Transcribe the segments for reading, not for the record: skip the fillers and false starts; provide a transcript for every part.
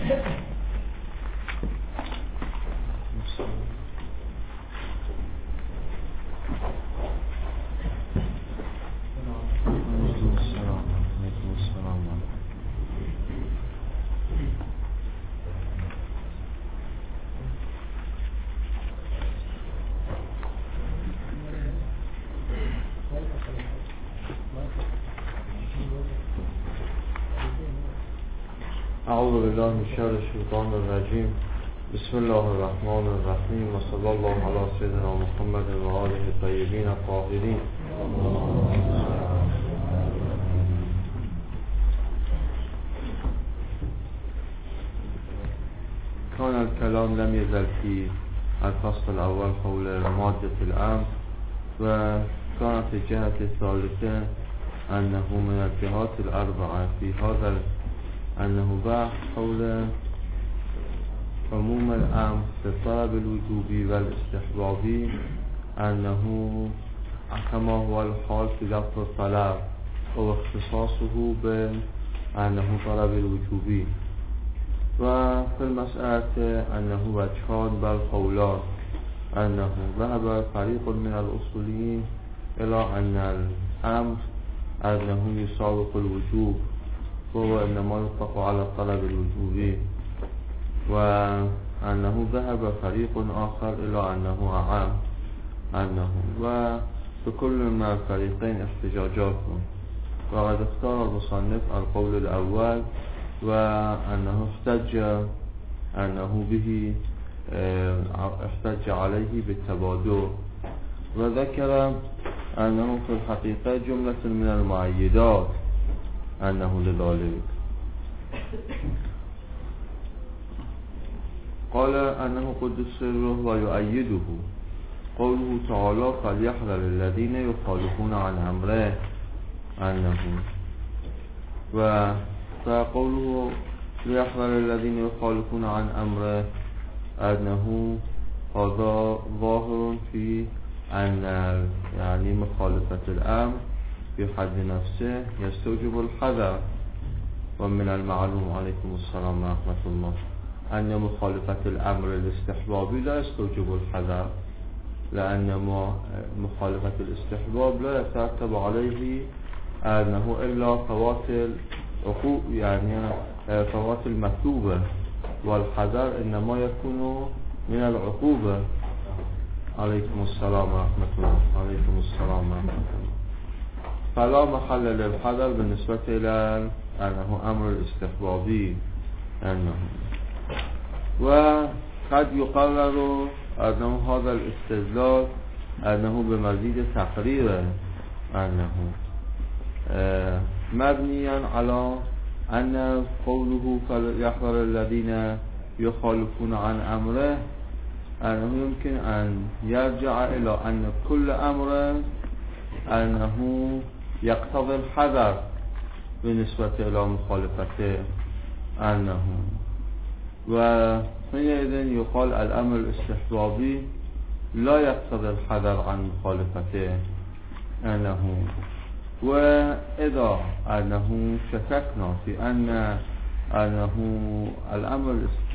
اعوذ بالله من شر الشیطان الرجیم. بسم الله الرحمن الرحیم و صلی الله علی سیدنا محمد و آله الطیبین الطاهرین. كان الكلام لم يزل في الفصل الأول حول مادة الأمر، وكانت الجهة الثالثة أنه من الجهات الأربعة في هذا أنه بحث حول عموم الأمر في الطلب الوجوبي والاستحبابي، أنه كما هو الحال في لفظ الطلب واختصاصه بأنه طلب الوجوبي. وفي المسألة أنه وجهان بل قولان، أنه ذهب فريق من الأصوليين إلى أن الأمر أنه يسابق الوجوب، وهو إنما يطلق على الطلب الوجوبي، وأنه ذهب فريق آخر إلى أنه أعم أنه، وبكل ما الفريقين احتجاجات. وقد اختار المصنف القول الأول، وأنه احتج عليه بالتبادل، وذكر أنه في الحقيقة جملة من المؤيدات أنه لذلك. قال أنه قدس سره ويؤيده قوله تعالى فليحذر الذين يخالفون عن أمره أنه، فقوله ليحذر الذين يخالفون عن أمره أنه هذا ظاهر في أن يعني مخالفة الأمر في حد نفسه يستوجب الحذر. ومن المعلوم عليكم السلام ورحمة الله أن مخالفة الأمر الاستحبابي لا يستوجب الحذر، لأن مخالفة الاستحباب لا يترتب عليه أنه إلا فوات العقوق، يعني فوات المكتوبة، والحذر إنما يكون من العقوبة. عليكم السلام ورحمة الله. عليكم السلام ورحمة الله. فلا محل للحذر بالنسبة إلى أنه أمر الاستحبابي أنه، وقد يقرر أنه هذا الاستدلال أنه بمزيد تقرير أنه مبنيا على أن قوله فليحذر الذين يخالفون عن أمره أنه يمكن أن يرجع إلى أن كل أمر أنه يقتضي الحذر بالنسبة إلى مخالفته أنه، وحينئذ يقال الأمر الاستحبابي لا يقتضي الحذر عن مخالفته أنه. وإذا أنه شككنا في أنه الأمر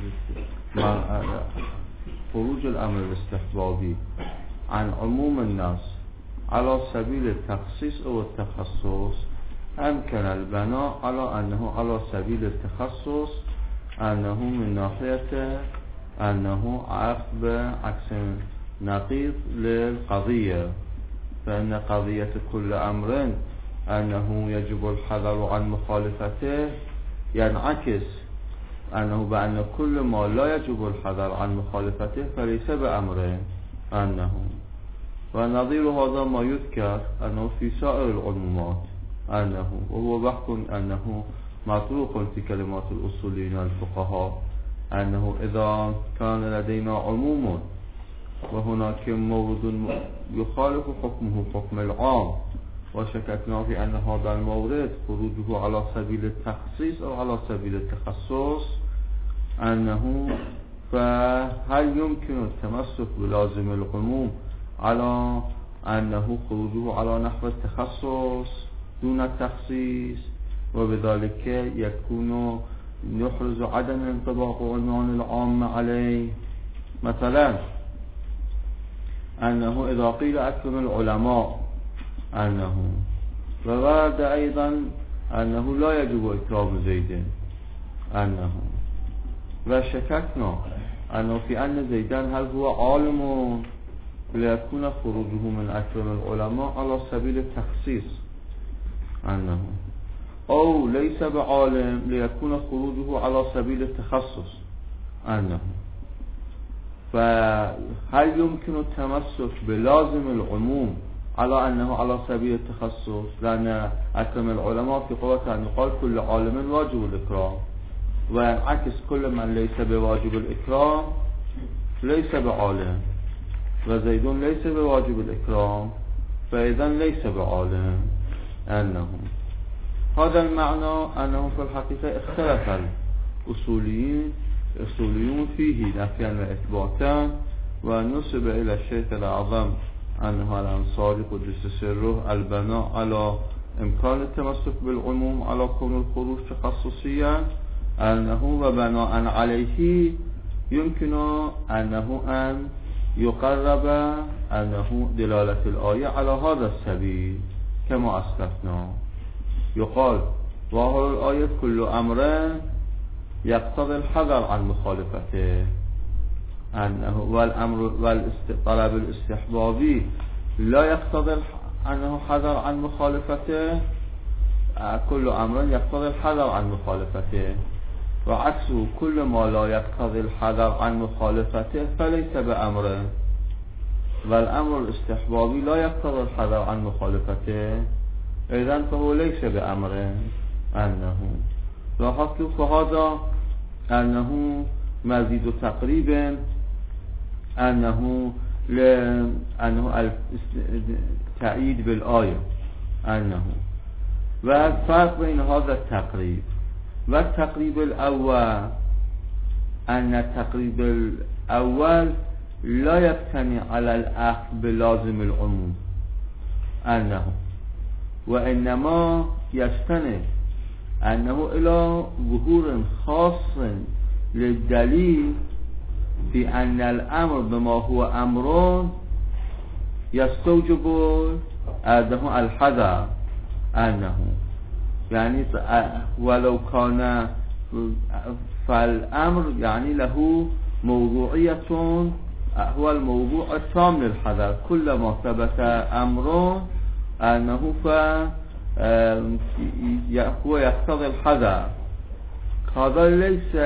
خروج الأمر الاستحبابي عن عموم الناس على سبيل التخصيص أو التخصص، أمكن البناء على أنه على سبيل التخصص، أنه من ناحية أنه عقب عكس نقيض للقضية، فإن قضية كل أمر أنه يجب الحذر عن مخالفته ينعكس أنه بأن كل ما لا يجب الحذر عن مخالفته فليس بأمر أنه. ونظير هذا ما يذكر أنه في سائر العمومات أنه، وهو بحث أنه مطروق في كلمات الأصوليين والفقهاء، أنه إذا كان لدينا عموم وهناك مورد يخالف حكمه حكم العام، وشككنا في أن هذا المورد خروجه على سبيل التخصيص أو على سبيل التخصص أنه، فهل يمكن التمسك بلازم العموم على أنه خروجه على نحو التخصص دون التخصيص، وبذلك يكون يحرز عدم انطباق عنوان العام عليه. مثلا أنه إذا قيل أكرم العلماء أنه، وورد أيضا أنه لا يجب إكرام زيد أنه، وشككنا أنه في أن زيدان هل هو عالم ليكون خروجه من أكرم العلماء على سبيل التخصيص أنه، أو ليس بعالم ليكون خروجه على سبيل التخصص أنه. فهل يمكن التمسك بلازم العموم على أنه على سبيل التخصص؟ لأن أكرم العلماء في قوة أن يقال كل عالم واجب الإكرام، وعكس كل من ليس بواجب الإكرام ليس بعالم، وزيد ليس بواجب الإكرام فإذا ليس بعالم أنه. هذا المعنى أنه في الحقيقة اختلف الأصوليون فيه نفيا وإثباتا، ونسب إلى الشيخ الأعظم أنه الأنصاري قدس سره البناء على إمكان التمسك بالعموم على كون الخروج تخصصيا أنه، وبناء عليه يمكن أنه أن يقرب أنه دلالة الآية على هذا السبيل كما أسلفنا. يقال ظاهر الآية كل أمر يقتضي الحذر عن مخالفته أنه، والأمر والطلب الاستحبابي لا يقتضي أنه حذر عن مخالفته، كل أمر يقتضي الحذر عن مخالفته، وعكسه كل ما لا يقتضي الحذر عن مخالفته فليس بأمر، والأمر الاستحبابي لا يقتضي الحذر عن مخالفته إذن فهو ليس بأمر أنه. لاحظت فهذا أنه مزيد تقريبا أنه التأييد بالآية أنه، والفرق بين هذا التقريب والتقريب الأول أن التقريب الأول لا يبتني على الأخذ بلازم العموم أنه، وإنما يستند أنه إلى ظهور خاص للدليل في أن الأمر بما هو أمر يستوجب أنه الحذر أنه، يعني ولو كان فالأمر يعني له موضوعية، هو الموضوع التام للحذر، كلما ثبت أمر أنه هو يقتضي الحذر. هذا ليس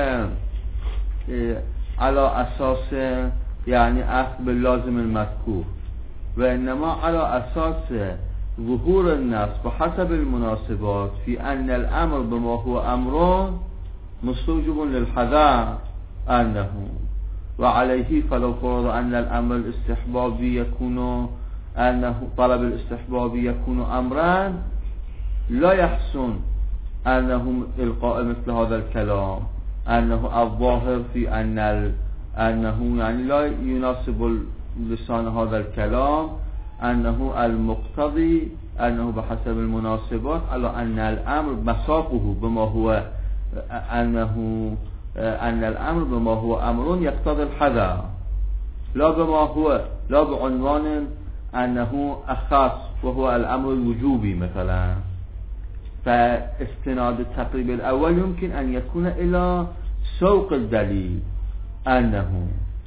على أساس يعني أخذ باللازم المذكور، وإنما على أساس ظهور النص بحسب المناسبات في أن الأمر بما هو أمر مستوجب للحذر أنه، وعليه فلو فرض أن الأمر الاستحبابي يكون أنه طلب الاستحبابي يكون أمرا لا يحسن أنه إلقاء مثل هذا الكلام، أنه الظاهر في أنه يعني لا يناسب لسان هذا الكلام أنه المقتضي أنه بحسب المناسبات على أن الأمر مساقه بما هو أن الأمر بما هو أمر يقتضي الحذر، لا بعنوان أنه أخص وهو الأمر الوجوبي مثلا. فاستناد التقريب الأول يمكن أن يكون إلى سوق الدليل أنه،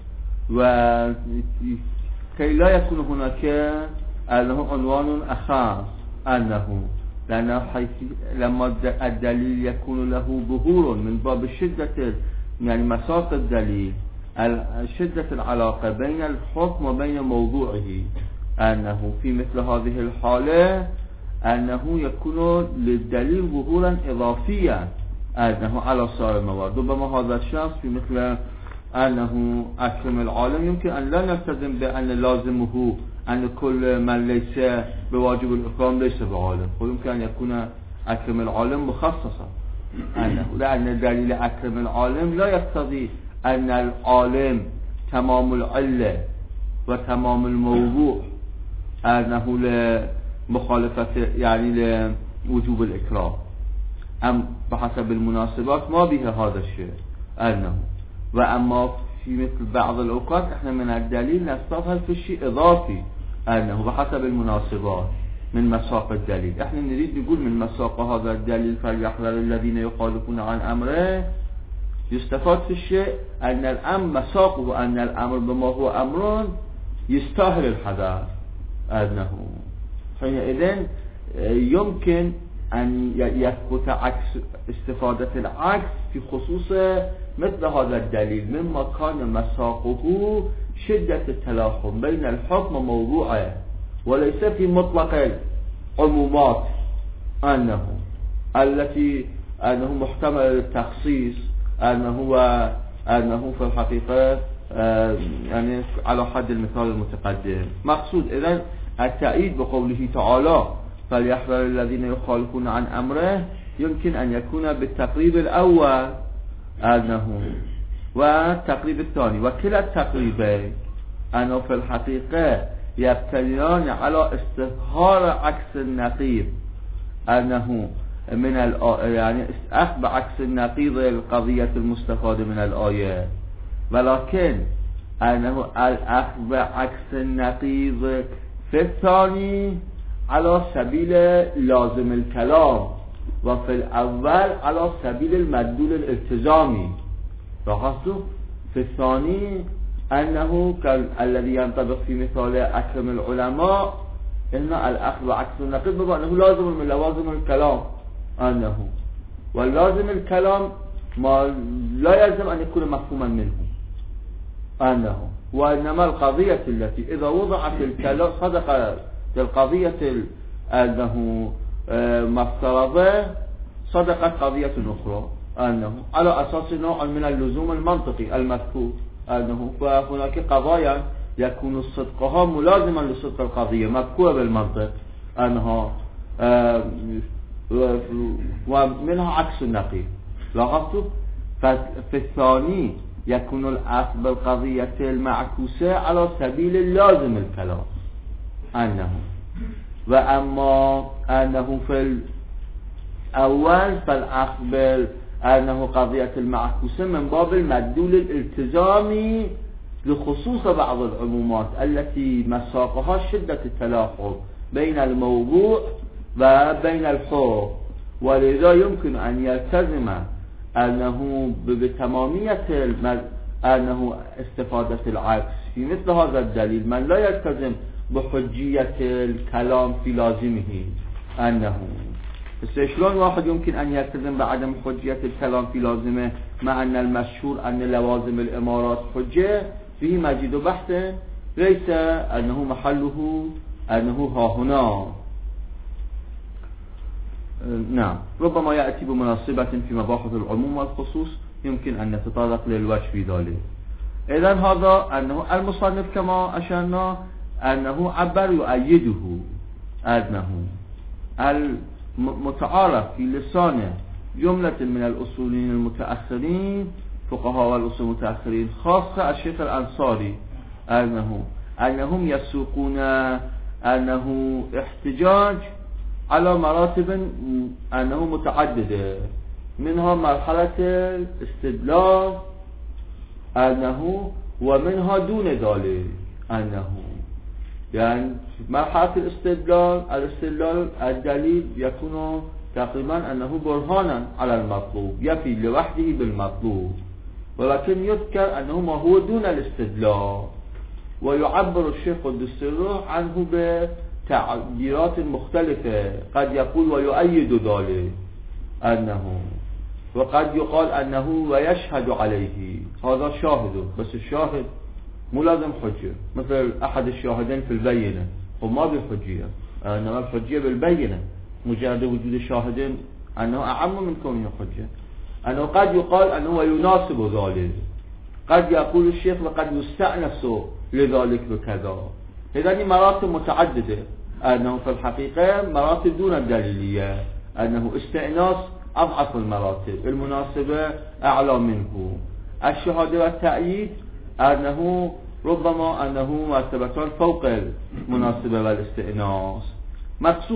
وكي لا يكون هناك أنه عنوان أخص أنه، لأن لما الدليل يكون له ظهور من باب الشدة يعني مساق الدليل، شدة العلاقة بين الحكم وبين موضوعه، أنه في مثل هذه الحالة أنه يكون للدليل ظهورا إضافيا أنه على سائر الموارد. ربما هذا الشخص في مثل أنه أكرم العالم يمكن أن لا نلتزم بأن لازمه أن كل من ليس بواجب الإكرام ليس بعالم، ويمكن أن يكون أكرم العالم مخصصا أنه، لأن دليل أكرم العالم لا يقتضي أن العالم تمام العلة وتمام الموضوع أنه لمخالفة يعني لوجوب الإكرام. بحسب المناسبات ما به هذا الشيء أنه. وأما في مثل بعض الأوقات احنا من الدليل نستظهر في الشيء إضافي أنه بحسب المناسبات من مساق الدليل. احنا نريد نقول من مساق هذا الدليل فليحذر الذين يخالفون عن أمره، يستفاد في الشيء أن الأمر مساقه أن الأمر بما هو أمر يستاهل الحذر أنه. حينئذ يمكن أن يثبت عكس استفادة العكس في خصوص مثل هذا الدليل مما كان مساقه شدة التلاحم بين الحكم وموضوعه، وليس في مطلق العمومات أنه التي أنه محتمل للتخصيص أنه في الحقيقة يعني على حد المثال المتقدم. مقصود إذن التأييد بقوله تعالى فليحذر الذين يخالفون عن أمره يمكن أن يكون بالتقريب الأول أنه والتقريب الثاني، وكلا التقريبين أنه في الحقيقة يبتنيان على استظهار عكس النقيض أنه من يعني أخذ بعكس النقيض القضية المستفادة من الآية، ولكن أنه الأخذ بعكس النقيض في الثاني على سبيل لازم الكلام وفي الأول على سبيل المدلول الالتزامي. لاحظتوا في الثاني أنه الذي ينطبق في مثال أكرم العلماء إن الأخذ بعكس النقيض بما أنه لازم من لوازم الكلام أنه، واللازم الكلام ما لا يلزم أن يكون مفهوما منه أنه، وإنما القضية التي إذا وضعت الكلام صدق القضية أنه مفترضة صدقت قضية أخرى أنه على أساس نوع من اللزوم المنطقي المذكور أنه، فهناك قضايا يكون صدقها ملازما لصدق القضية مذكورة بالمنطق أنها ومنها عكس النقيض. لاحظتوا في الثاني يكون الأخذ بالقضية المعكوسة على سبيل اللازم الكلام أنه، وأما أنه في الأول فالأخذ بأنه قضية المعكوسة من باب المدلول الالتزامي لخصوص بعض العمومات التي مساقها شدة التلاحم بين الموضوع وبين الحكم، ولذا يمكن أن يلتزم أنه بتمامية أنه استفادة العكس في مثل هذا الدليل من لا يلتزم بحجية الكلام في لازمه أنه. بس شلون واحد يمكن أن يلتزم بعدم حجية الكلام في لازمه مع أن المشهور أن لوازم الإمارات حجة فيه مجيد بحث ليس أنه محله أنه ها هنا. نعم، ربما يأتي بمناسبة في مباحث العموم والخصوص يمكن أن نتطرق للوجه في ذلك. إذن هذا أنه المصنف كما أشرنا أنه عبر يؤيده أنه المتعارف في لسان جملة من الأصولين المتأخرين فقهاء والأصول المتأخرين خاصة الشيخ الأنصاري أنهم يسوقون أنه احتجاج على مراتب أنه متعددة، منها مرحلة الاستدلال أنه ومنها دون ذلك أنه، يعني مرحلة الاستدلال الدليل يكون تقريبا أنه برهانا على المطلوب يفي لوحده بالمطلوب، ولكن يذكر أنه ما هو دون الاستدلال، ويعبر الشيخ قدس سره عنه بتعبيرات مختلفة، قد يقول ويؤيد ذلك أنه، وقد يقال أنه ويشهد عليه، هذا شاهد، بس الشاهد مو لازم حجة، مثل أحد الشاهدين في البينة وما بالحجية، إنما الحجية بالبينة، مجرد وجود الشاهدين أنه أعم من كونه حجة. أنه قد يقال أنه يناسب ذلك، قد يقول الشيخ وقد يستأنس لذلك بكذا. إذن مراتب متعددة، أنه في الحقيقة مراتب دون الدليلية، أنه استئناس أضعف المراتب، المناسبة أعلى منه، الشهادة والتأييد أنه ربما أنه مرتبتان فوق المناسبة والاستئناس. مقصود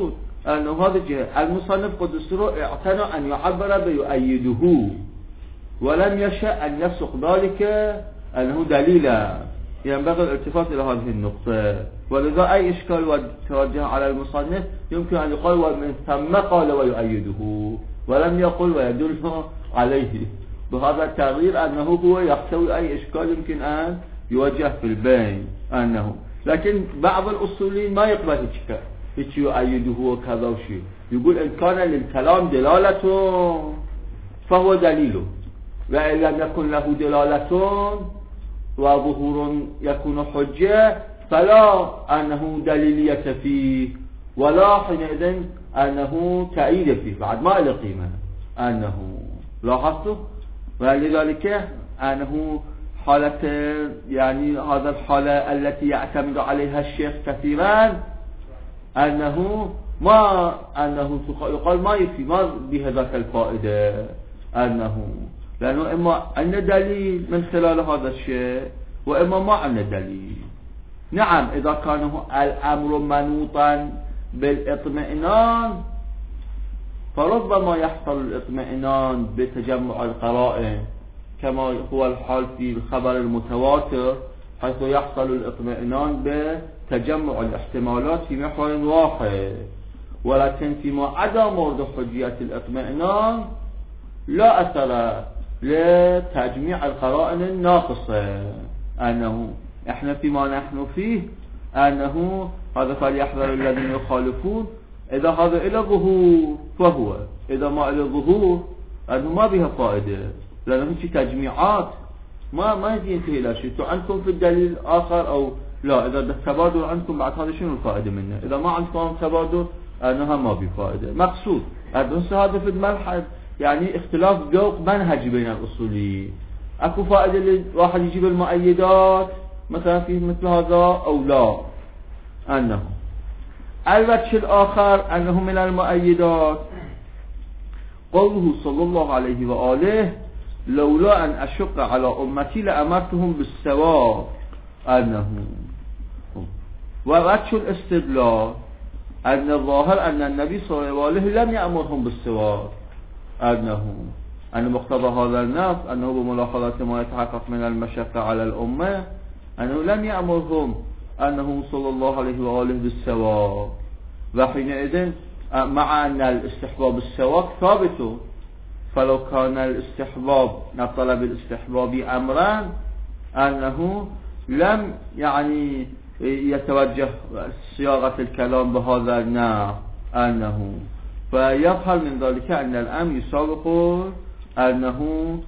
أنه هذا جهة. المصنف قدسه اعتنى أن يعبر بيؤيده ولم يشأ أن يسق ذلك أنه دليلا. ينبغي الالتفات إلى هذه النقطة، ولذا أي إشكال توجه على المصنف يمكن أن يقال ومن ثم قال ويؤيده، ولم يقل ويدل عليه. بهذا التغيير أنه هو يحتوي أي إشكال يمكن أن يوجه في البين أنه، لكن بعض الأصوليين ما يقبل هيك يؤيده وكذا وشيء، يقول إن كان للكلام دلالة فهو دليل، وإن لم يكن له دلالة وظهور يكون حجة فلا أنه دليلية فيه ولا حينئذ أنه تأييد فيه، بعد ما له قيمة أنه. لاحظتوا؟ ولذلك أنه حالة يعني هذا الحالة التي يعتمد عليها الشيخ كثيرا أنه ما أنه يقال ما يفي ما بهذاك الفائدة أنه، لأنه إما أن دليل من خلال هذا الشيء وإما ما عندنا دليل. نعم إذا كان الأمر منوطا بالاطمئنان فربما يحصل الاطمئنان بتجمع القرائن كما هو الحال في الخبر المتواتر، حيث يحصل الاطمئنان بتجمع الاحتمالات في محور واحد. ولكن فيما عدا مورد حجية الاطمئنان لا أثر لتجميع القرائن الناقصة. أنه إحنا فيما نحن فيه أنه هذا فليحذر الذين يخالفون، إذا هذا إلى ظهور فهو، إذا ما إلى ظهور أنه ما بها فائدة، لأنه هيك تجميعات ما ينتهي إلى شيء. عندكم في الدليل آخر أو لا؟ إذا التبادل عندكم بعد هذا شنو الفائدة منه؟ إذا ما عندكم تبادل أنها ما بفائدة. مقصود هذا في الملحد يعني اختلاف ذوق منهج بين الأصوليين. أكو فائدة لواحد يجيب المؤيدات مثلا فيه مثل هذا أو لا؟ أنه الوجه الآخر أنه من المؤيدات قوله صلى الله عليه وآله لولا أن أشق على أمتي لأمرتهم بالسواء. أنه ووجه الاستدلال أن الظاهر أن النبي صلى الله عليه وآله لم يأمرهم بالسواء. أنه مقتضى هذا النص أنه بملاحظة ما يتحقق من المشقة على الأمة أنه لم يأمرهم أنه صلى الله عليه وآله بالسواء. وحينئذ مع أن الاستحباب السواء ثابت، فلو كان الاستحباب طلب الاستحباب أمرا أنه لم يعني يتوجه صياغة الكلام بهذا النحو. أنه فيظهر من ذلك أن الأمر يسابق أنه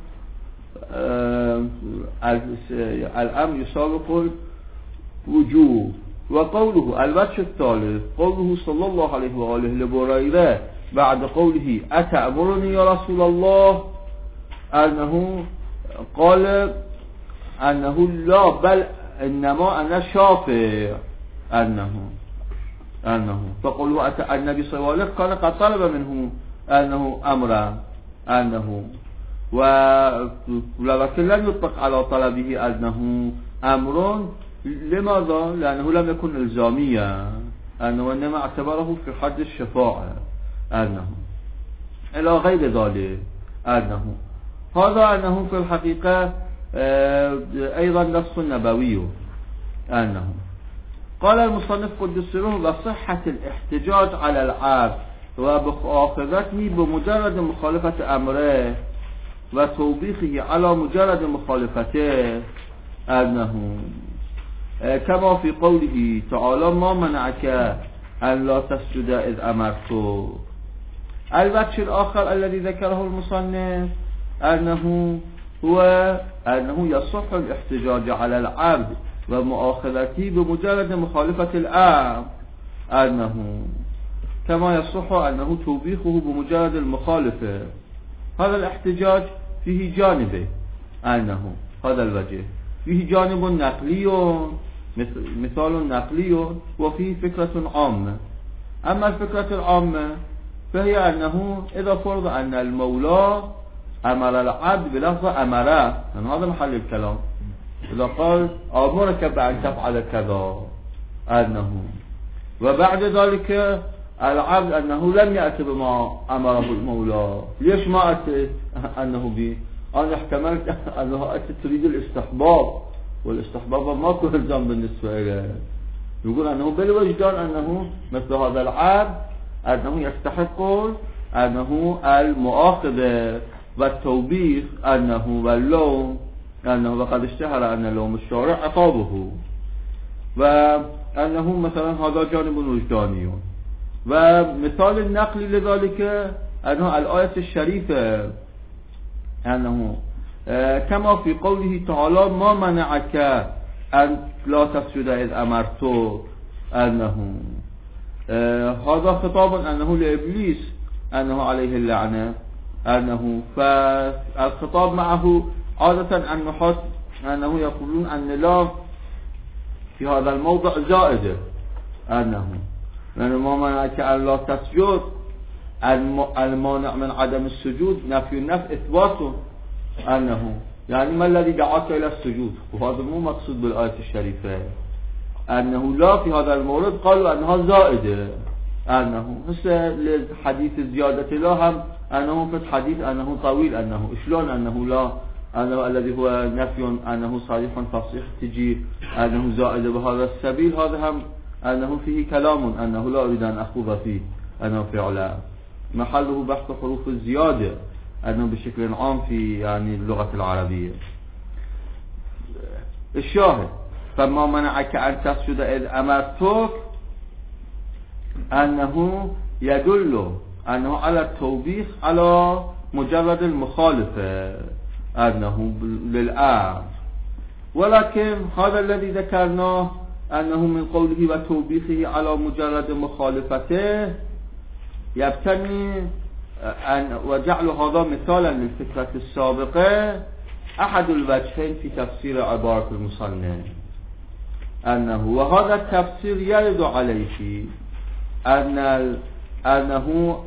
الأمر يسابق الوجوب. وقوله الوجه الثالث قوله صلى الله عليه وآله لبريرة بعد قوله أتأمرني يا رسول الله أنه قال أنه لا بل إنما أنا شافع. أنه فقوله النبي صلى الله عليه وسلم كان قد طلب منه أنه أمرا أنه ولكن لم يطلق على طلبه أنه أمر. لماذا؟ لأنه لم يكن إلزاميا، أنه إنما اعتبره في حد الشفاعة. أنه إلى غير ذلك. هذا أنه في الحقيقة أيضا نص نبوي. أنه قال المصنف قدس سره وصحة الاحتجاج على العبد وبمؤاخذته بمجرد مخالفة أمره وتوبيخه على مجرد مخالفته. أنه كما في قوله تعالى ما منعك أن لا تسجد إذ أمرته. الوجه الآخر الذي ذكره المصنف أنه هو أنه يصح الاحتجاج على العبد ومؤاخذته بمجرد مخالفة الأمر. أنه كما يصح أنه توبيخه بمجرد المخالفة. هذا الاحتجاج فيه جانبه. أنه هذا الوجه فيه جانب نقلي مثال نقلي وفيه فكرة عامة. أما الفكرة العامة فهي أنه إذا فرض أن المولى أمر العبد بلفظ أمره، يعني هذا محل الكلام، إذا قال أمرك بأن تفعل كذا أنه وبعد ذلك العبد أنه لم يأتي بما أمره المولى. ليش ما أتى أنه به؟ أنا احتملت أنه أتى تريد الاستحباب، والاستحباب ما كل الزام بالنسبة إليه. يقول أنه بالوجدان أنه مثل هذا العبد أنه يستحق أنه المؤاخذة والتوبيخ، أنه واللوم، أنه وقد اشتهر أن لوم الشارع عقابه، وأنه مثلا هذا جانب وجداني. ومثال النقل لذلك أنه الآية الشريفة أنه كما في قوله تعالى ما منعك أن لا تسجد إذ أمرتك، أنه هذا خطاب أنه لإبليس أنه عليه اللعنة، أنه فالخطاب معه عادة النحاة أنه يقولون أن لا في هذا الموضع زائدة، أنه ما منعك أن لا تسجد، المانع من عدم السجود نفي النفي إثباته، أنه يعني ما الذي دعاك إلى السجود، وهذا مو مقصود بالآية الشريفة. أنه لا في هذا المورد قالوا أنها زائدة، أنه مثل الحديث الزيادة لا هم أنه في الحديث أنه طويل، أنه إشلون أنه لا، أنه الذي هو نفي أنه صريح فصيح تجي أنه زائدة بهذا السبيل، هذا هم أنه فيه كلام أنه لا أريد أن أخوض فيه، أنه فعلا محله بحث حروف الزيادة أنه بشكل عام في يعني اللغة العربية. الشاهد فما منعك أن تسجد إذ أمرتك أنه يدل أنه على التوبيخ على مجرد المخالفة أنه للأمر، ولكن هذا الذي ذكرناه أنه من قوله وتوبيخه على مجرد مخالفته يبتني وجعل هذا مثالا للفكرة السابقة أحد الوجهين في تفسير عبارة المصنف، أنه وهذا التفسير يرد عليه أنه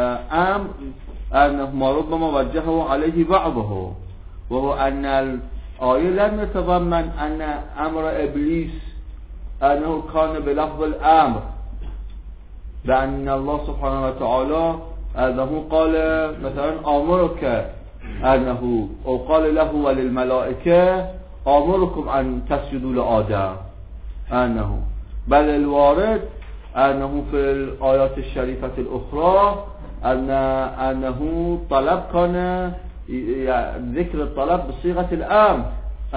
ما ربما وجهه عليه بعضه، وهو أن الآية لم يتضمن أن أمر إبليس أنه كان بلفظ الأمر، لأن الله سبحانه وتعالى أنه قال مثلا آمرك أنه، أو قال له وللملائكة آمركم أن تسجدوا لآدم، أنه بل الوارد أنه في الآيات الشريفة الأخرى أنه طلب كان ذكر الطلب بصيغة الأمر،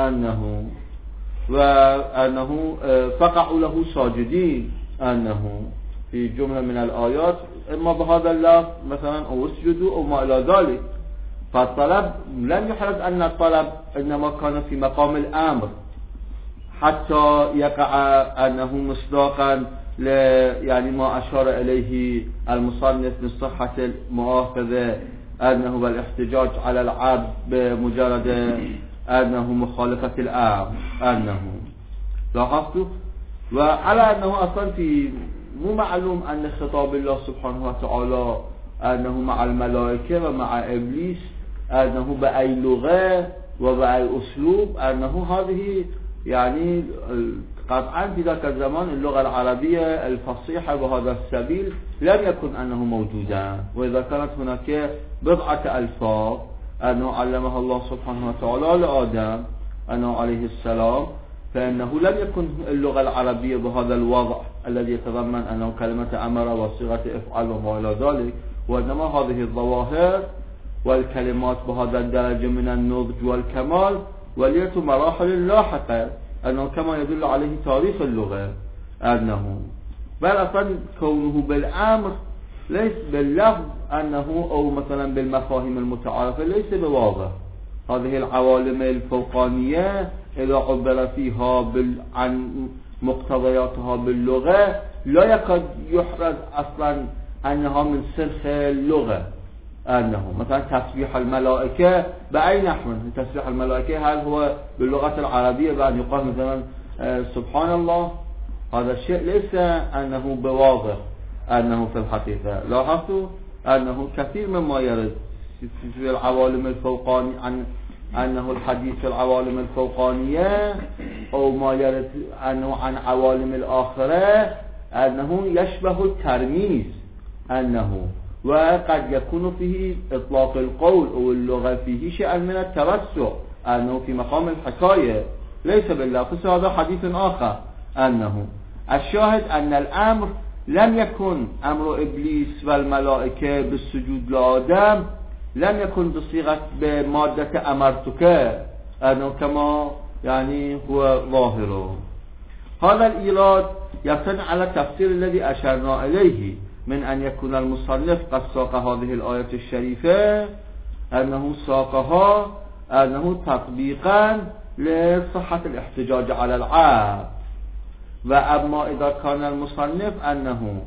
وأنه فقعوا له ساجدين، أنه في جملة من الآيات إما بهذا اللفظ مثلا أو اسجدوا أو ما إلى ذلك. فالطلب لم يحرز أن الطلب إنما كان في مقام الأمر حتى يقع أنه مصداقا يعني ما أشار إليه المصنف من صحة المؤاخذة، أنه والاحتجاج على العبد بمجرد أنه مخالفة الأمر، أنه لاحظتوا. وعلى أنه أصلا في مو معلوم أن خطاب الله سبحانه وتعالى أنه مع الملائكة ومع إبليس أنه بأي لغة وبأي أسلوب، أنه هذه يعني قطعا في ذاك الزمان اللغة العربية الفصيحة بهذا السبيل لم يكن أنه موجودا، وإذا كانت هناك بضعة ألفاظ أنه علمها الله سبحانه وتعالى لآدم أنه عليه السلام، فإنه لم يكن اللغة العربية بهذا الوضع الذي يتضمن أنه كلمة أمر وصيغة افعل وما إلى ذلك، وإنما هذه الظواهر والكلمات بهذا الدرجة من النضج والكمال وليت مراحل لاحقة، أنه كما يدل عليه تاريخ اللغة، أنه بل أصلا كونه بالأمر ليس باللفظ أنه أو مثلا بالمفاهيم المتعارفة ليس بواضح. هذه العوالم الفوقانية إذا عبر فيها عن مقتضياتها باللغة لا يكاد يحرز أصلا أنها من سلخ اللغة، أنه مثلا تسبيح الملائكة بأي نحو، تسبيح الملائكة هل هو باللغة العربية بأن يقال مثلا سبحان الله، هذا الشيء ليس أنه بواضح أنه في الحقيقة. لاحظتوا أنه كثير مما يرد في العوالم الفوقانية عن أنه الحديث في العوالم الفوقانية أو ما يرد أنه عن عوالم الآخرة أنه يشبه الترميز، أنه وقد يكون فيه إطلاق القول أو اللغة فيه شيئا من التوسع أنه في مقام الحكاية ليس باللفظ. هذا حديث آخر. أنه الشاهد أن الأمر لم يكن أمر إبليس والملائكة بالسجود لآدم لم يكن بصيغة بمادة أمرتك أنه كما يعني هو ظاهره. هذا الإيراد يبتني على التفسير الذي أشرنا إليه من أن يكون المصنف قد ساق هذه الآية الشريفة أنه ساقها أنه تطبيقا لصحة الاحتجاج على العبد. وأما إذا كان المصنف أنه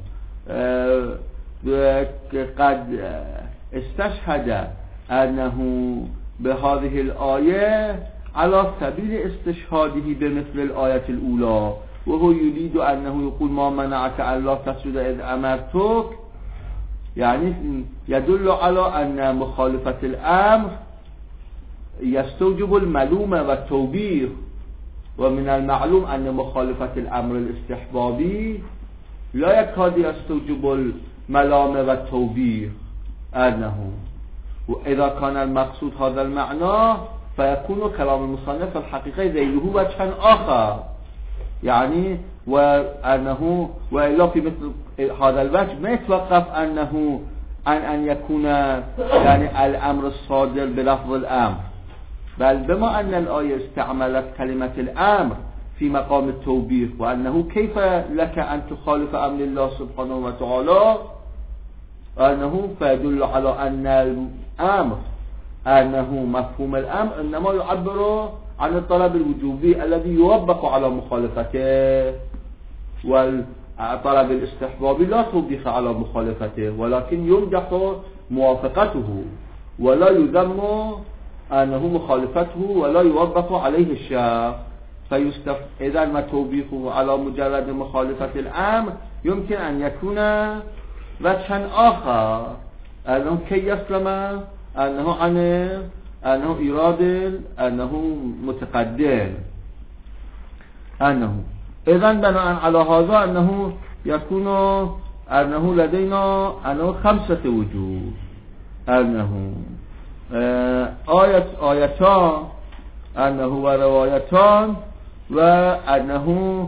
قد استشهد أنه بهذه الآية على سبيل استشهاده بمثل الآية الأولى وهو يريد أنه يقول ما منعك ألا تسجد إذ أمرتك، يعني يدل على أن مخالفة الأمر يستوجب الملوم والتوبيخ، ومن المعلوم أن مخالفة الأمر الاستحبابي لا يكاد يستوجب الملام والتوبيخ أنه. وإذا كان المقصود هذا المعنى فيكون كلام المصنف الحقيقي ذيله وجها آخر، يعني وأنه وإلا في مثل هذا الوجه ما يتوقف أنه أن يكون يعني الأمر الصادر بلفظ الأمر، بل بما أن الآية استعملت كلمة الأمر في مقام التوبيخ وأنه كيف لك أن تخالف أمر الله سبحانه وتعالى أنه فيدل على أن الأمر أنه مفهوم الأمر إنما يعبر عن الطلب الوجوبي الذي يوبخ على مخالفته، والطلب الاستحبابي لا توبيخ على مخالفته ولكن يمدح موافقته ولا يذم أنه مخالفته ولا يوبخ عليه الشر. إذا ما توبيخه على مجرد مخالفة الأمر يمكن أن يكون وجها آخر أنه كي يسلم أنه عنه أنه إرادة أنه متقدم أنه. إذن بناء على هذا أنه يكون أنه لدينا أنه 5 وجوه، أنه آيتان أنه وروايتان وأنه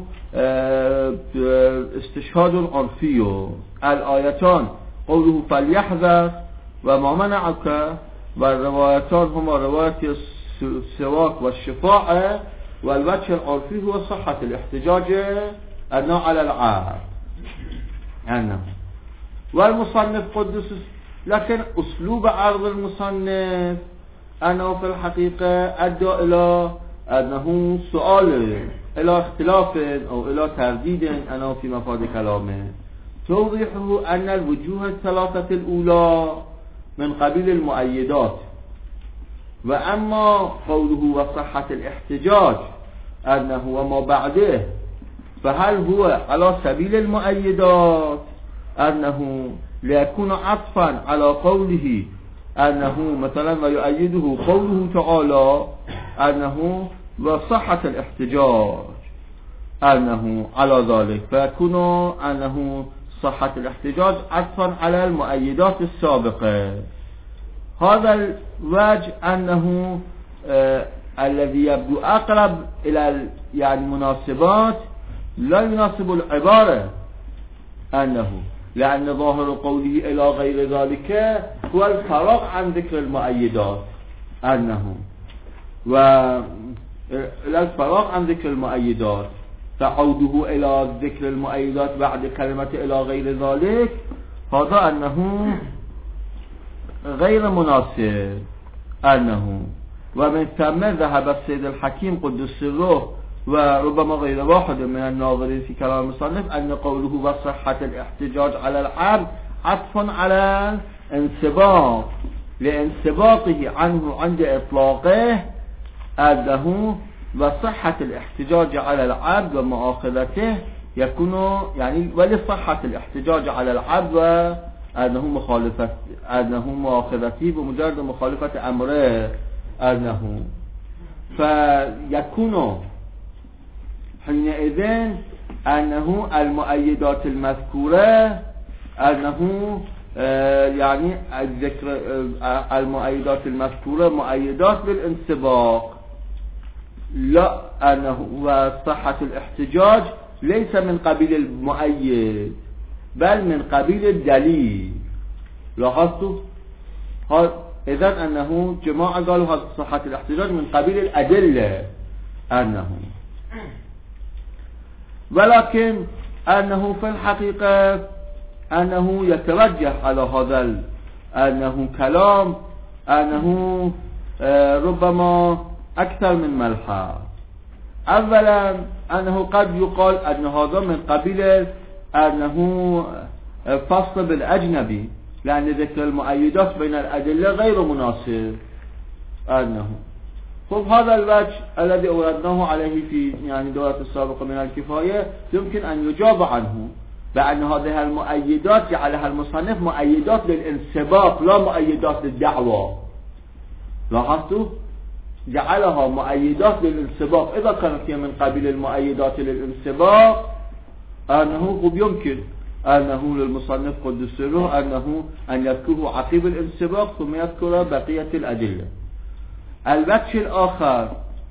استشهاد عرفي. الآيتان قوله فليحذر وما منعك، والروايتان هما رواية السواك والشفاعة، والوجه العرفي هو صحة الاحتجاج أنه على العاب أنه. والمصنف قدس لكن أسلوب عرض المصنف أنه في الحقيقة أدى إلى أنه سؤال إلى اختلاف أو إلى ترديد أنه في مفاد كلامه توضيحه أن الوجوه الثلاثة الأولى من قبيل المؤيدات، وأما قوله وصحة الاحتجاج أنه وما بعده فهل هو على سبيل المؤيدات أنه ليكون عطفا على قوله أنه مثلا ويؤيده قوله تعالى أنه وصحة الاحتجاج أنه على ذلك فيكون أنه صحة الاحتجاج عطفا على المؤيدات السابقة. هذا الوجه أنه الذي يبدو أقرب إلى يعني مناسبات لا يناسب العبارة أنه، لأن ظاهر قوله إلى غير ذلك هو الفراغ عن ذكر المؤيدات أنه وإلى الفراغ عن ذكر المؤيدات، فعوده إلى ذكر المؤيدات بعد كلمة إلى غير ذلك هذا أنه غير مناسب أنه. ومن ثم ذهب السيد الحكيم قدس سره وربما غير واحد من الناظرين في كلام المصنف أن قوله وصحة الاحتجاج على العبد عطف على انسباق لانسباقه عنه عند إطلاقه أنه وصحة الاحتجاج على العبد ومؤاخذته يكون يعني ولصحة الاحتجاج على العبد وأنه مؤاخذته بمجرد مخالفة أمره أنه، فيكون حينئذ أنه المؤيدات المذكورة أنه يعني ذكر المؤيدات المذكورة مؤيدات للانسباق، لا أنه وصحة الاحتجاج ليس من قبيل المؤيد بل من قبيل الدليل. لاحظتوا؟ إذن أنه جماعة قالوا هذا صحة الاحتجاج من قبيل الأدلة أنه، ولكن أنه في الحقيقة أنه يترجح على هذا أنه كلام أنه ربما أكثر من ملحظ. أولا أنه قد يقال أن هذا من قبيل أنه فصل بالأجنبي، لأن ذكر المؤيدات بين الأدلة غير مناسب أنه. خب هذا الوجه الذي أوردناه عليه في يعني دورة السابقة من الكفاية يمكن أن يجاب عنه بأن هذه المؤيدات جعلها المصنف مؤيدات للانسباق لا مؤيدات للدعوة. لاحظتوا؟ جعلها مؤيدات للانسباق. إذا كانت هي من قبيل المؤيدات للانسباق أنه خب يمكن أنه للمصنف قدس سره أنه أن يذكره عقيب الانسباق ثم يذكر بقية الأدلة. الوجه الآخر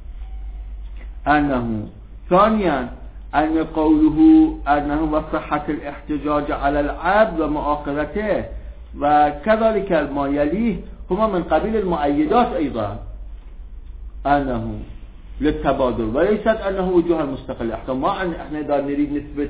أنه ثانيا أن قوله أنه وصحة الاحتجاج على العبد ومؤاخذته وكذلك ما يليه هما من قبيل المؤيدات أيضا أنه للتبادل، وليست أنه وجوه المستقل أحكام. ما أن احنا إذا نريد نثبت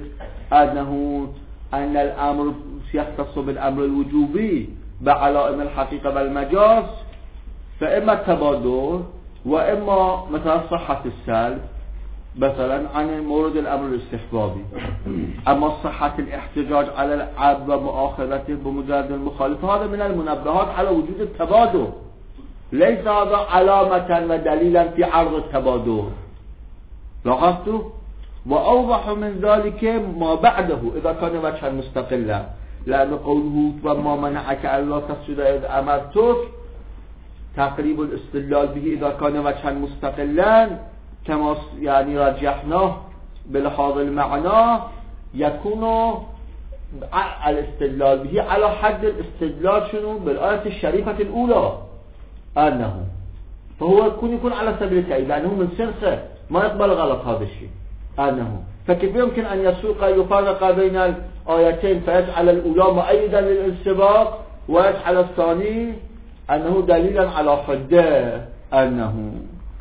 أن الأمر يختص بالأمر الوجوبي بعلائم الحقيقة والمجاز، فإما التبادل وإما مثلا صحة السلب مثلا عن مورد الأمر الاستحبابي. أما صحة الاحتجاج على العبد ومؤاخذته بمجرد المخالفة هذا من المنبهات على وجود التبادل، ليس هذا علامة ودليلا في عرض التبادل. لاحظتوا؟ وأوضح من ذلك ما بعده إذا كان وجها مستقلا، لأن قوله وما منعك ألا تسجد إذ أمرتك تقريب الاستدلال به إذا كان وجها مستقلا كما يعني رجحناه بلحاظ المعنى يكون الاستدلال به على حد الاستدلال شنو بالآية الشريفة الأولى أنه، فهو يكون على سبيل التأييد لأنه من سنسه ما يقبل غلط هذا الشيء أنه. فكيف يمكن أن يفرق بين الآيتين فيجعل الأولى مؤيدا للانسباق ويجعل الثاني أنه دليلا على حده أنه.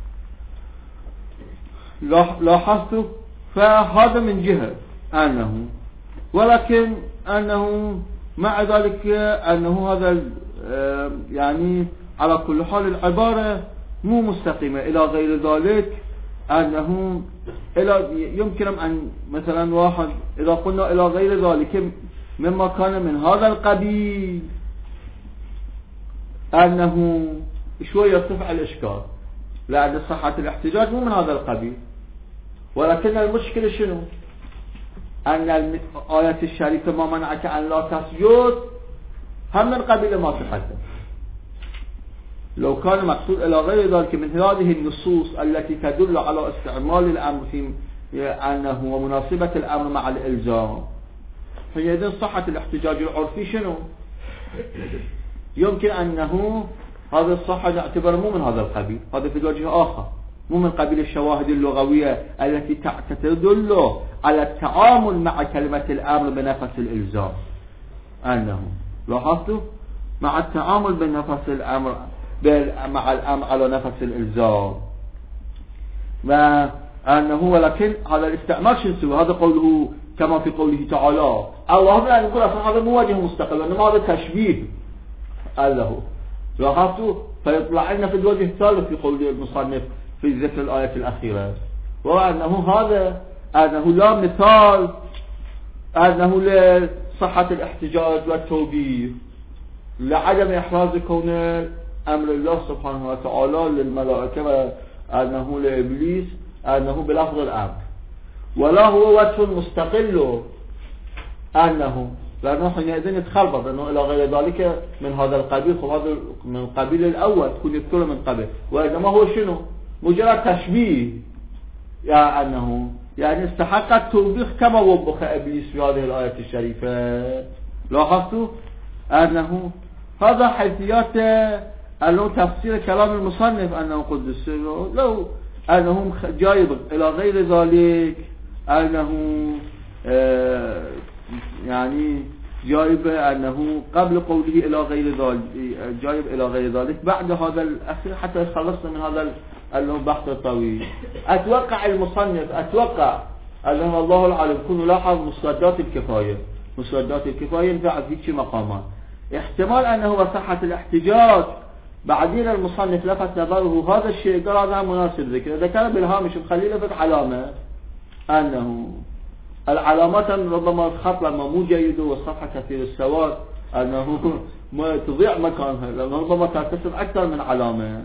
لاحظت؟ فهذا من جهة أنه، ولكن أنه مع ذلك أنه هذا يعني على كل حال العبارة مو مستقيمة إلى غير ذلك أنه يمكن أن مثلا واحد إذا قلنا إلى غير ذلك مما كان من هذا القبيل أنه شوية يرتفع الإشكال، لأن صحة الاحتجاج مو من هذا القبيل. ولكن المشكلة شنو؟ أن الآية الشريفة ما منعك أن لا تسجد هم من قبيل ما تقدم. لو كان مقصود إلى غير ذلك من هذه النصوص التي تدل على استعمال الأمر في أنه ومناسبة الأمر مع الإلزام، فإذن صحة الاحتجاج العرفي شنو؟ يمكن أنه هذا الصحة يعتبر مو من هذا القبيل، هذا في وجه آخر مو من قبيل الشواهد اللغوية التي تدل على التعامل مع كلمة الأمر بنفس الإلزام أنه. لاحظتوا؟ مع التعامل بنفس الأمر مع الأمر على نفس الإلزام وأنه، ولكن هذا الاستعمال شنو؟ هذا قوله كما في قوله تعالى اللهم لا نقول أصلا هذا مو وجه مستقل وإنما هذا تشبيه الله. لاحظتوا؟ فيطلع لنا في الوجه الثالث في قول المصنف في ذكر الآية الأخيرة، وأنه هذا أنه لا مثال أنه لصحة الاحتجاج والتوبيخ لعدم إحراز كون أمر الله سبحانه وتعالى للملائكة وأنه لإبليس أنه بلفظ الأمر، ولا هو وجه مستقل أنه، لأنه حينئذ يتخلط أنه إلى غير ذلك من هذا القبيل، وهذا من قبيل الأول تكون يذكر من قبل، وإنما هو شنو؟ مجرد تشبيه يعني أنه يعني استحق التوبيخ كما وبخ إبليس في هذه الآية الشريفة لاحظتوا أنه هذا حيثيات أنه تفسير كلام المصنف أنه قدس سره، لو أنه جايب إلى غير ذلك أنه يعني جايب أنه قبل قوله إلى غير ذلك، جايب إلى غير ذلك بعد هذا الأخير حتى خلصنا من هذا البحث الطويل. أتوقع المصنف أنه الله العالم كن لاحظ مسودات الكفاية، مسودات الكفاية ينفع في شي مقامات، احتمال أنه وصحة الاحتجاج بعدين المصنف لفت نظره هذا الشيء قال هذا مناسب ذكر بالهامش مخلي لفت علامة أنه العلامات ربما الخط لما مو جيد والصفحة كثير السواد أنه ما تضيع مكانها لأنه ربما ترتسم أكثر من علامة،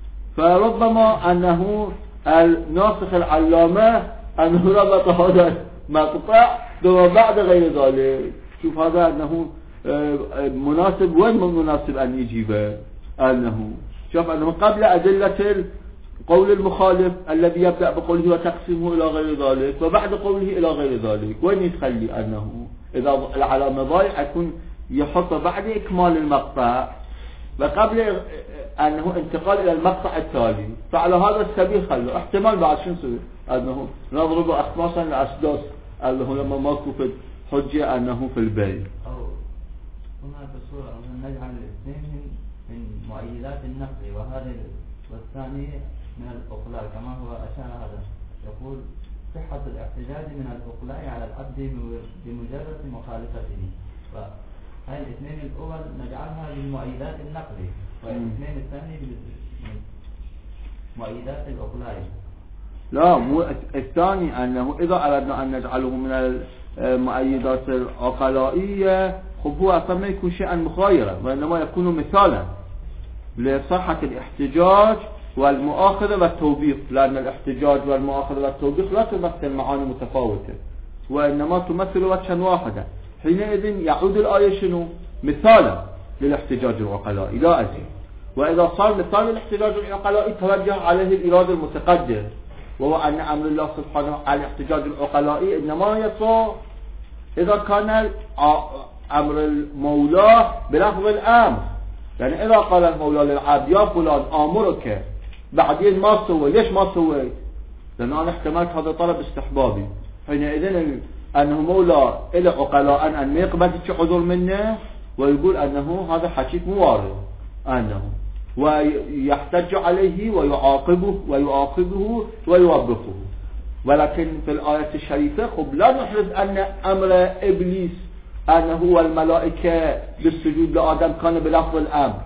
فربما أنه الناسخ العلامة أنه ربط هذا مقطع بعد غير ذلك. شوف هذا أنه مناسب، وين مناسب أن يجيبه؟ أنه شوف أنه قبل أدلة قول المخالف الذي يبدأ بقوله وتقسيمه إلى غير ذلك، وبعد قوله إلى غير ذلك، وين يتخلي أنه إذا العلامة ضايع يكون يحط بعد إكمال المقطع وقبل أنه انتقال إلى المقطع التالي. فعلى هذا السبيل خلوا احتمال بعد شو نسوي أنه نضرب أخماصا لأسداس أنه لما ماكو في حجة أنه في البيت. أو هنا في الصورة نجعل الاثنين من مؤيدات النقل وهذا والثاني من الأقلاع كما هو أشار هذا، يقول صحة الاحتجاج من الأقلاع على العبد بمجرد مخالفته، فهذه الاثنين الأول نجعلها من مؤيدات النقل والاثنين الثاني من مؤيدات الأقلاع. لا مو الثاني أنه إذا أردنا أن نجعله من المؤيدات العقلائية خب هو أصلا ما يكون شيئا مخايرا وإنما يكون مثالا لصحة الاحتجاج والمؤاخذة والتوبيخ، لأن الاحتجاج والمؤاخذة والتوبيخ لا تمثل معاني متفاوتة وإنما تمثل وجها واحدا. حينئذ يعود الآية شنو؟ مثالا للاحتجاج العقلائي لا أزيد. وإذا صار مثال للاحتجاج العقلائي توجه عليه الإرادة المتقدر، وهو أن أمر الله سبحانه على الاحتجاج العقلائي إنما يصار إذا كان أمر المولى بلفظ الأمر، يعني إذا قال المولى للعبد يا فلان آمرك بعدين ما سوي، ليش ما سويت؟ لأن أنا احتملت هذا طلب استحبابي، حينئذ أنه مولى إلى عقلاء أن ما يقبل عذر منه ويقول أنه هذا حكيك موارد أنه ويحتج عليه ويعاقبه ويؤاخذه ويوبخه. ولكن في الآية الشريفة خب لا نحرز أن أمر إبليس أنه والملائكة بالسجود لآدم كان بلفظ الأمر،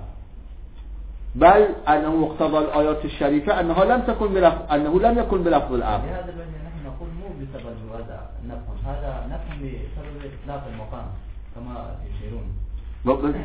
بل أنه مقتضى الآيات الشريفة أنه لم يكن بلفظ الأمر. لهذا نحن نقول مو بسبب هذا نفهم، هذا نفهم بسبب إطلاق المقام كما يشيرون.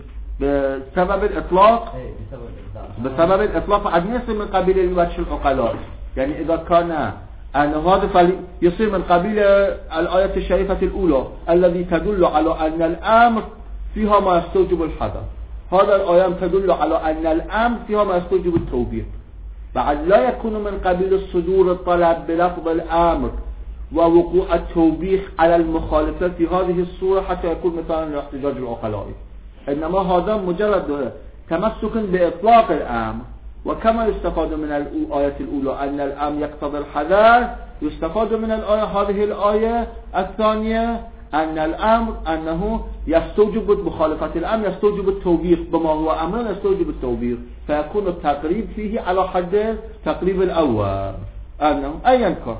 بسبب الإطلاق بسبب الإطلاق عاد يصير من قبيل الوجه العقلاء، يعني إذا كان أن هذا يصير من قبيل الآية الشريفة الأولى الذي تدل على أن الأمر فيها ما يستوجب الحذر، هذا الآية تدل على أن الأمر فيها ما يستوجب التوبيخ، بعد لا يكون من قبيل الصدور الطلب بلفظ الأمر ووقوع التوبيخ على المخالفة في هذه الصورة حتى يكون مثلا الاحتجاج العقلائي، إنما هذا مجرد تمسك بإطلاق الأمر. وكما يستفاد من الآية الأولى أن الأمر يقتضي الحذر، يستفاد من الآية هذه الآية الثانية أن الأمر أنه يستوجب مخالفة الأمر يستوجب التوبيخ بما هو أمر يستوجب التوبيخ، فيكون التقريب فيه على حد تقريب الأول أنه أيا كان.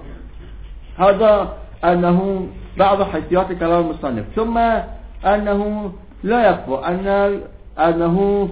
هذا أنه بعض حيثيات كلام المصنف. ثم أنه لا يكفى أنه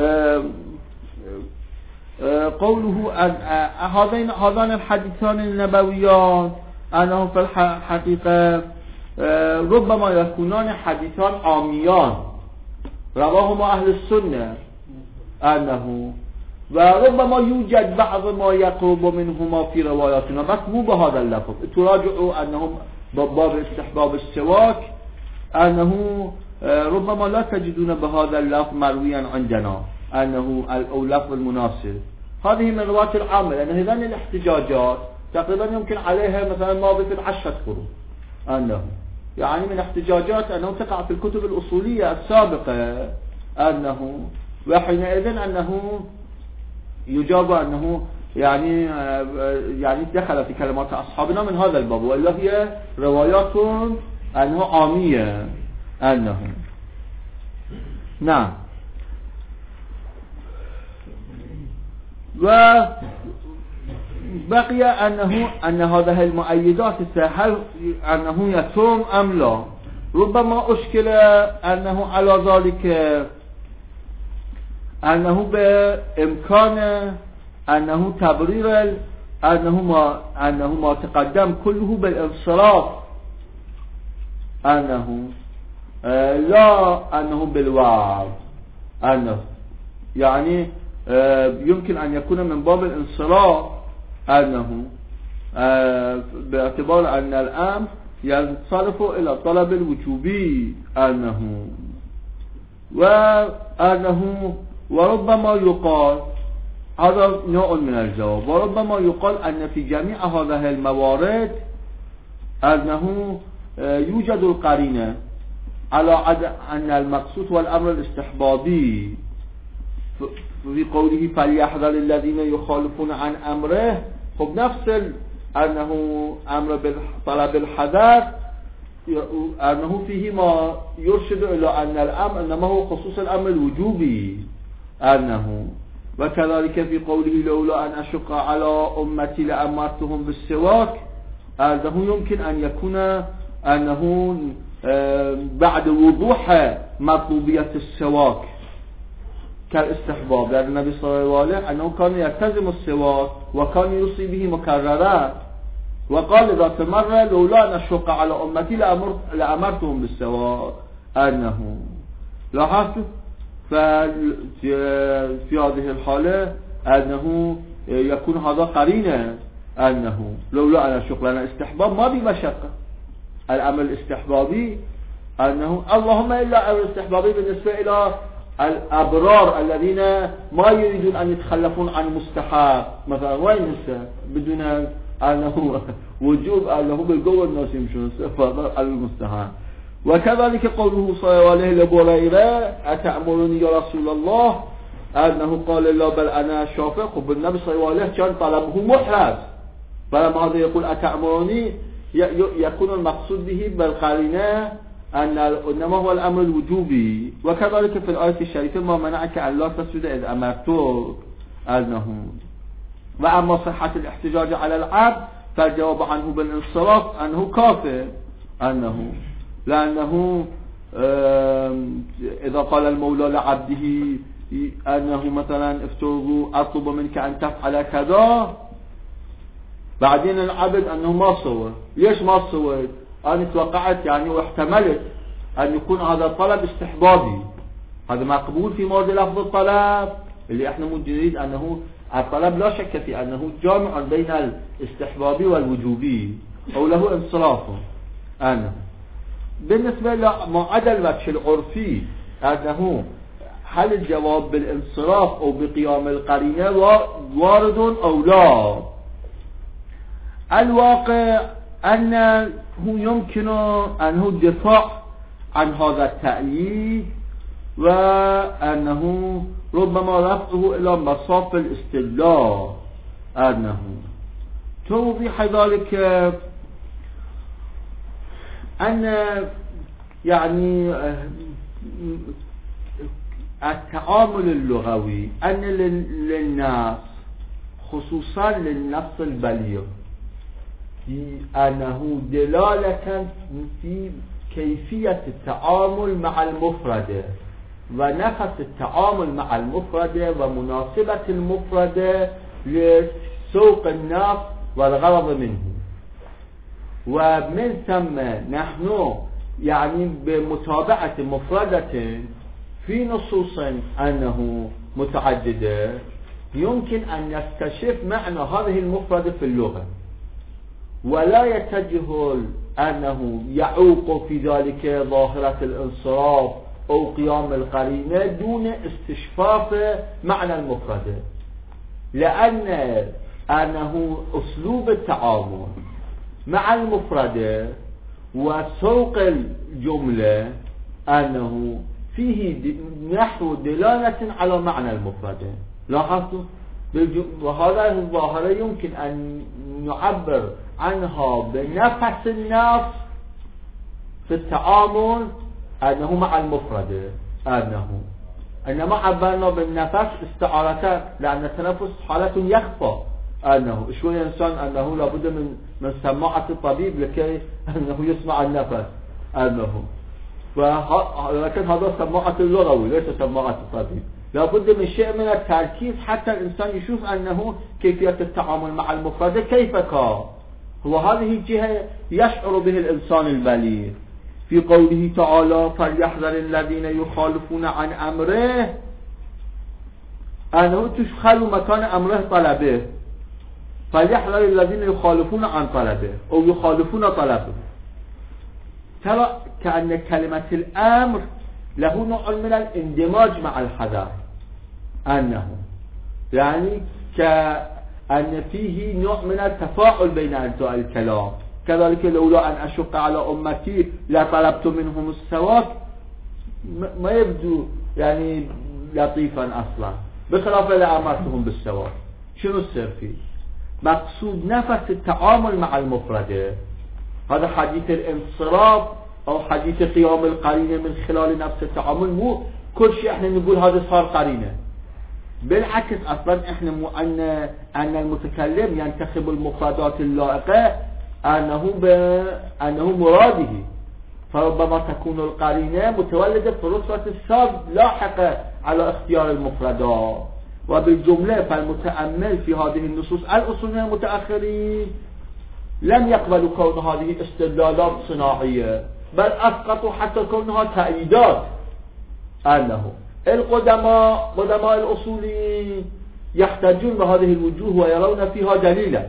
قوله هذان الحديثان النبويان أنه في الحقيقة ربما يكونان حديثان عاميان رواهما أهل السنة أنه، وربما يوجد بعض ما يقرب منهما في رواياتنا بس مو بهذا اللفظ. تراجعوا أنهم باب استحباب السواك أنه ربما لا تجدون بهذا اللفظ مرويا عندنا أنه اللفظ المناسب. هذه من رواية العامة، لأن هذين الاحتجاجات تقريبا يمكن عليها مثلا ماضي في 10 قرون أنه يعني من احتجاجات أنه تقع في الكتب الأصولية السابقة أنه وحينئذ أنه يجاب أنه يعني دخل في كلمات أصحابنا من هذا الباب، وإلا هي روايات أنه عامية أنه نعم. وبقي أن هذه المؤيدات هل أنه يتم أم لا؟ ربما أشكل أنه على ذلك أنه بإمكان أنه تبرير أنه ما تقدم كله بالانصراف، أنه لا أنه بالوعظ، أنه يعني يمكن أن يكون من باب الانصراف، أنه باعتبار أن الأمر ينصرف إلى طلب الوجوبي، أنه وربما يقال هذا نوع من الجواب، وربما يقال أن في جميع هذه الموارد أنه يوجد القرينة على أن المقصود والأمر الاستحبابي في قوله فليحذر الذين يخالفون عن أمره. خب نفس أنه أمر بطلب الحذر أنه فيه ما يرشد إلى أن الأمر إنما هو خصوص الأمر الوجوبي، أنه وكذلك في قوله لولا أن أشق على أمتي لأمرتهم بالسواك، أنه يمكن أن يكون أنه بعد وضوح مطلوبية السواك كالاستحباب، لأن النبي صلى الله عليه وسلم أنه كان يلتزم السواك وكان يوصي به مكررا، وقال ذات مرة لولا أن أشق على أمتي لأمرتهم بالسواك، أنه لاحظت في هذه الحالة أنه يكون هذا قرينة، أنه لولا أن أشق لنا استحباب ما بمشقة، الأمر الاستحبابي أنه اللهم إلا أمر الاستحبابي بالنسبة إلى الأبرار الذين ما يريدون أن يتخلفون عن مستحب مثلا، وين هسه بدون أنه وجوب أنه بالقوة الناس يمشون على المستحب. وكذلك قوله صلى الله عليه لأبو هريرة أتأمرني يا رسول الله، أنه قال لا بل أنا شافع. خب النبي صلى الله عليه وسلم كان طلبه محرز، فلما هذا يقول أتأمرني يكون المقصود به بالقرينة أن إنما هو الأمر الوجوبي. وكذلك في الآية الشريفة ما منعك أن لا تسجد إذ أمرتك، أنه وأما صحة الاحتجاج على العبد فالجواب عنه بالانصراف أنه كافر، أنه لأنه إذا قال المولى لعبده أنه مثلا افترضوا أطلب منك أن تفعل كذا، بعدين العبد أنه ما صور، ليش ما صور؟ أنا توقعت يعني واحتملت أن يكون هذا طلب استحبابي، هذا مقبول في مورد لفظ الطلب اللي احنا نريد أنه الطلب لا شك في أنه جامع بين الاستحبابي والوجوبي أو له انصرافه. أنا بالنسبة لما عدا الوجه العرفي أنه هل الجواب بالانصراف أو بقيام القرينة وارد أو لا؟ الواقع أنه يمكن أنه الدفاع عن هذا التأييد، وأنه ربما رفعه إلى مصاف الاستدلال، أنه توضيح ذلك أن يعني التعامل اللغوي أن للناس خصوصا للنص البليغ أنه دلالة في كيفية التعامل مع المفردة ونفس التعامل مع المفردة ومناسبة المفردة لسوق النص والغرض منه. ومن ثم نحن يعني بمتابعة مفردة في نصوص أنه متعددة يمكن أن نستشف معنى هذه المفردة في اللغة، ولا يتجهل أنه يعوق في ذلك ظاهرة الانصراف أو قيام القرينة دون استشفاف معنى المفردة، لأنه أسلوب التعامل مع المفردة وسوق الجملة أنه فيه نحو دلالة على معنى المفرد. لاحظتوا؟ وهذا الظاهرة يمكن أن نعبر عنها بنفس النص في التعامل أنه مع المفرد إنما عبرنا بالنفس استعارة، لأن التنفس حالة يخفى أنه شوية إنسان أنه لابد من سماعة الطبيب لكي أنه يسمع النفس ولكن هذا سماعة اللغوي ليس سماعة الطبيب. لابد من شيء من التركيز حتى الإنسان يشوف أنه كيفية التعامل مع المفرد كيف كان. وهذه الجهة يشعر به الإنسان البليغ في قوله تعالى فليحذر الذين يخالفون عن أمره أنه تشخلوا مكان أمره طلبه، فليحذر الذين يخالفون عن طلبه أو يخالفون طلبه. ترى كأن كلمة الأمر له نوع من الاندماج مع الحذر، أنه يعني كأن فيه نوع من التفاعل بين أجزاء الكلام. كذلك لولا أن أشق على أمتي لطلبت منهم السواك ما يبدو يعني لطيفا أصلا، بخلاف لأمرتهم بالسواك. شنو السر فيه؟ مقصود نفس التعامل مع المفردة. هذا حديث الانصراف أو حديث قيام القرينة من خلال نفس التعامل. مو كل شيء احنا نقول هذا صار قرينة، بالعكس أصلا احنا مو أن المتكلم ينتخب المفردات اللائقة أنه مراده، فربما تكون القرينة متولدة في رتبة السابق لاحقة على اختيار المفردات. وبالجملة فالمتأمل في هذه النصوص الأصولية المتأخرين لم يقبلوا كون هذه استدلالات صناعية، بل أسقطوا حتى كونها تأييدات. أنه قدماء الأصوليين يحتجون بهذه الوجوه ويرون فيها دليلا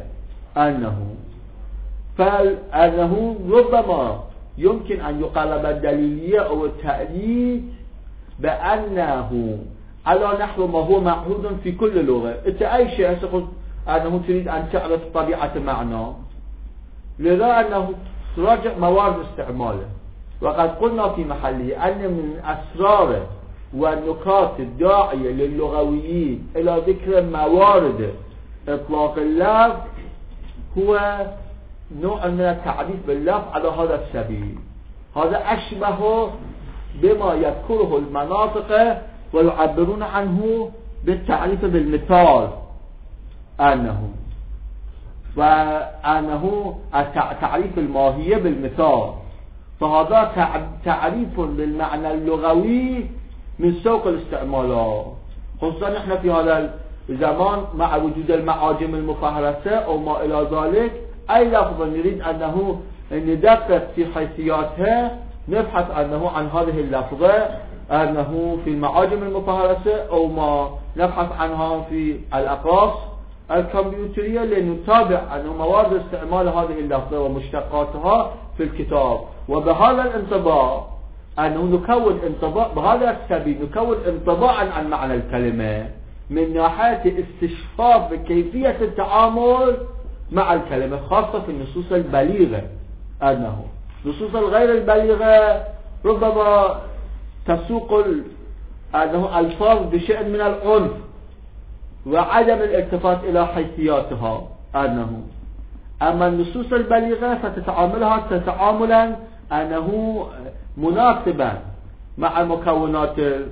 فأنه ربما يمكن أن يقلب الدليلية أو التأييد بأنه على نحو ما هو معهود في كل لغة. أنت أي شيء تقول أنه تريد أن تعرف طبيعة معنى، لذا أنه تراجع موارد استعماله. وقد قلنا في محله أن من أسرار والنكات الداعية للغويين إلى ذكر موارد إطلاق اللفظ هو نوع من التعريف باللفظ على هذا السبيل. هذا أشبه بما يذكره المناطق ويعبرون عنه بالتعريف بالمثال، وأنه تعريف الماهية بالمثال. فهذا تعريف للمعنى اللغوي من سوق الاستعمالات، خصوصا نحن في هذا الزمان مع وجود المعاجم المفهرسة أو ما إلى ذلك. أي لفظ نريد أنه ندقق في حيثياتها نبحث أنه عن هذه اللفظة أنه في المعاجم المفهرسة أو ما نبحث عنها في الأقراص الكمبيوترية لنتابع أنه موارد استعمال هذه اللفظة ومشتقاتها في الكتاب. وبهذا الانطباع أنه نكون انطباع بهذا السبيل نكون انطباعا عن معنى الكلمة من ناحية استشفاف كيفية التعامل مع الكلمة، خاصة في النصوص البليغة. أنه النصوص الغير البليغة ربما تسوق أنه ألفاظ بشيء من العنف وعدم الالتفات إلى حيثياتها. أما النصوص البليغة فتتعاملها تعاملا أنه مناسبا مع مكونات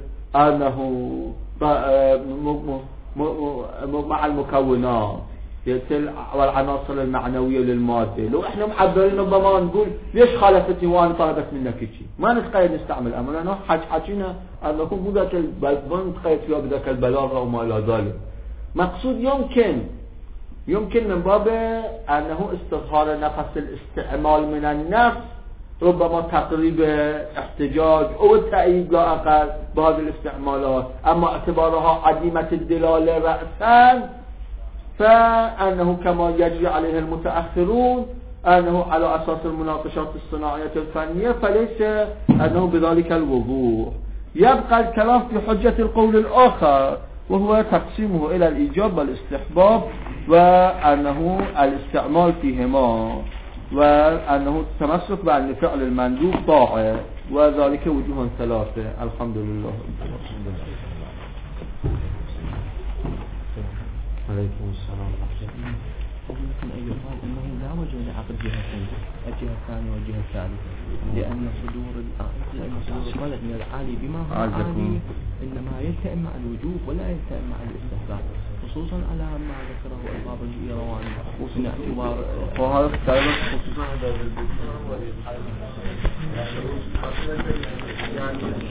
مع المكونات والعناصر المعنوية للمادة. لو احنا معبرين ربما نقول ليش خالفتني وانا طلبت منك شيء، ما نتقيد نستعمل امر لانه حكينا انه مو ذاك البلد نتقيد فيها بذاك البلاغة وما الى ذلك. مقصود يمكن من باب انه استظهار نفس الاستعمال من النفس ربما تقريب احتجاج او التأييد لا اقل بهذه الاستعمالات. اما اعتبارها عديمة الدلالة رأسا فأنه كما يجري عليه المتأخرون أنه على أساس المناقشات الصناعية الفنية فليس أنه بذلك الوضوح. يبقى الكلام في حجة القول الآخر وهو تقسيمه إلى الإيجاب والاستحباب وأنه الاستعمال فيهما. وأنه التمسك بأن فعل المندوب طاعة، وذلك وجوه ثلاثة. الحمد لله. عليكم السلام ورحمة الله. ممكن أن يقال أنه لا وجه لعقد جهتين، الجهة الثانية والجهة الثالثة، لأن صدور الولد من العالي بما هو عالي إنما يلتئم مع الوجوب ولا يلتئم مع الاستحباب، خصوصا على ما ذكره الباب الإيرواني من اعتبار وهذا خصوصا